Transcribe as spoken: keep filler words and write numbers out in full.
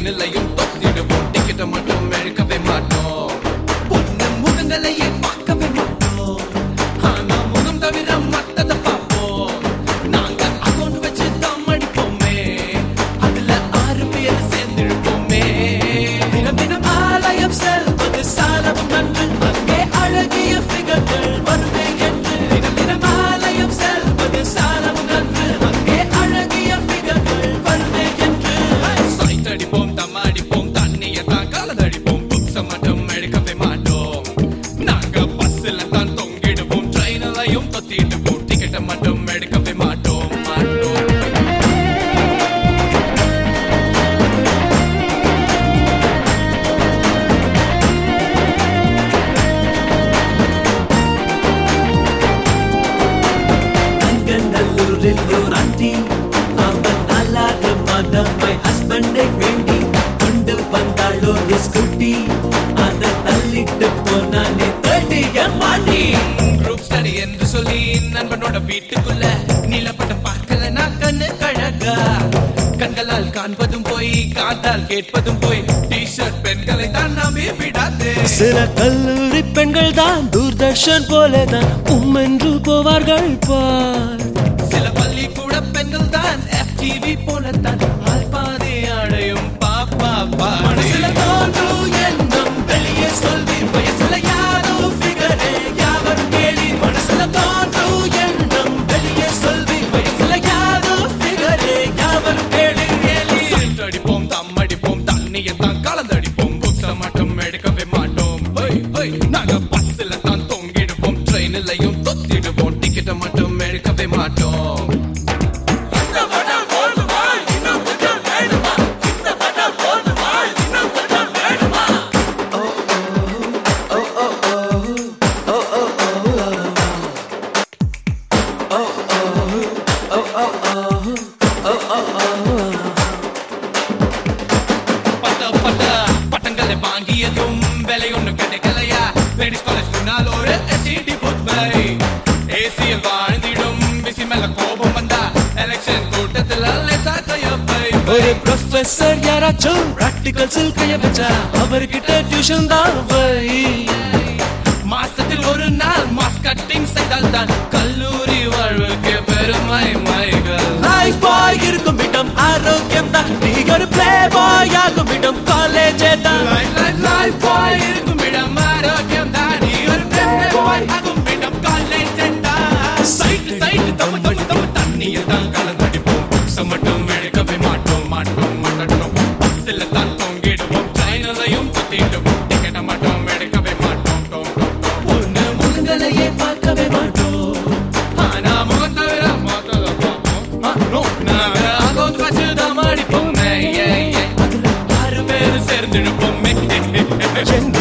ட்ரெயினிலையும் தொத்திடுவோம் டிக்கெட்டை மட்டும் எடுக்கவே மாட்டோம் பொண்ணு முகங்களையே பார்க்கவே மாட்டோம் ஆனா முகம் தவிர மத்தத பார்ப்போம் நாங்க அக்கௌண்ட் வச்சு தம் அடிப்போமே அதுல ஆறு பேர் சேர்ந்திருப்போமே தினம் தினம் ஆலயம் செல்வது சாலவும் நன்று அங்கே அழகிய ஃபிகர்கள் வருவே என்று தினம் தினம் ஆலயம் செல்வது சாலவும் நன்று அங்கே அழகிய ஃபிகர்கள் வருவே என்று சைட் அடிப்போம் தம் அடிப்போம் தண்ணியை தான் காலதடிப்போம் புக்ஸை மட்டும் எடுக்கவே மாட்டோம் நாங்க பஸ்ல தான் தொங்கிடுவோம் ட்ரெயினிலையும் தொத்திடுவோம் டிக்கெட்டை மட்டும் எடுக்கவே மாட்டோம் மாட்டோம் கங்கநல்லூரில் ஒரு ஆண்டி அவன் அல்லாத மதம் மை ஹஸ்பண்டை வேண்டி கொண்டு வந்தாள் ஒரு ஸ்கூட்டி அதை தள்ளிட்டு போனானே தேடிய மாட்டி குரூப் ஸ்டடி என்று சொல்லி நண்பனோட வீட்டுக்குள்ள நீலப்பட்ட பார்க்கல நான் கண்ணு கழகா கண்களால் காண்பதும் போய் காதால் கேட்பதும் போய் டி-ஷர்ட் பெண்களை தான் நாமே விடாதே சில கல்லூரி பெண்கள் தான் தூர்தர்ஷன் போலதான் உம்மென்று போவார்கள் பார் சில பள்ளிக்கூட பெண்கள் தான் எஃப் டிவி போலத்தான் ஆள் பாதி அடையும் பாப்பா பாடு சில தோன்று எண்ணம் வெளியே சொல்வி வயசுல யாரோ ஃபிகரே யாவரும் கேளி மனசுல தோன்று எண்ணம் வெளியே சொல்வி வயசுல யாரோ ஃபிகரே யாவரும் கேளி கேளி சைட் அடிப்போம் தம் அடிப்போம் தண்ணியை தான் கலந்தடிப்போம் புக்ஸை மட்டும் எடுக்கவே மாட்டோம் ஹோய் ஹோய் நாங்க பஸ்ல தான் தொங்கிடுவோம் ட்ரெயினிலையும் தொத்திடுவோம் டிக்கெட்டை மட்டும் எடுக்கவே மாட்டோம் பட்டங்களை வாங்கியதும் விலை ஒண்ணு கிடைக்கலையா லேடிஸ் காலேஜ் முன்னால் ஒரு எஸ்டிடி பூத் பை ஏசியில் வாழ்ந்திடும் பிசி மேல கோபம் வந்தா எலெக்ஷன் கூட்டத்தில் லேசா கையப்பை ஒரு ப்ரொஃபசர் யாராச்சும் பிராக்டிகல்ஸில் கைய வச்சா அவர்கிட்ட டியூஷன் தான் வை மாசத்தில் ஒரு நாள் மாஸ் கட்டிங் செய்தால் தான் கல்லூரி வாழ்வுக்கு பெருமை மைகள் லைஃப் பாய் இருக்கும் இடம் ஆரோக்கியம் தான் நீ ஒரு பிளே பாய் ஆகும் இடம் காலேஜே தான் லைஃப் பாய் இருக்கும் இடம் ஆரோக்கியம் தான் நீ ஒரு பிளே பாய் ஆகும் இடம் காலேஜ் தான் சைட் சைட் தம் தம் தம் தண்ணியை தான் கலந்தடிப்போம் புக்ஸை மட்டும் எடுக்கவே மாட்டோம் மாட்டோம் மாட்டோம் பஸ்ஸில் தான் தொங்கிடுவோம் ட்ரெயினிலையும் தொத்திடுவோம் டிக்கெட்டை மட்டும் எடுக்கவே மாட்டோம் பொண்ணு முகங்களையே பார்க்கவே மாட்டோம் ஆனா முகம் தவிர மத்தத பார்ப்போம் நாங்க அக்கௌண்ட் வச்சு தான் மாடிப்போம் அதுல ஆறு பேர் சேர்ந்துடுப்போம்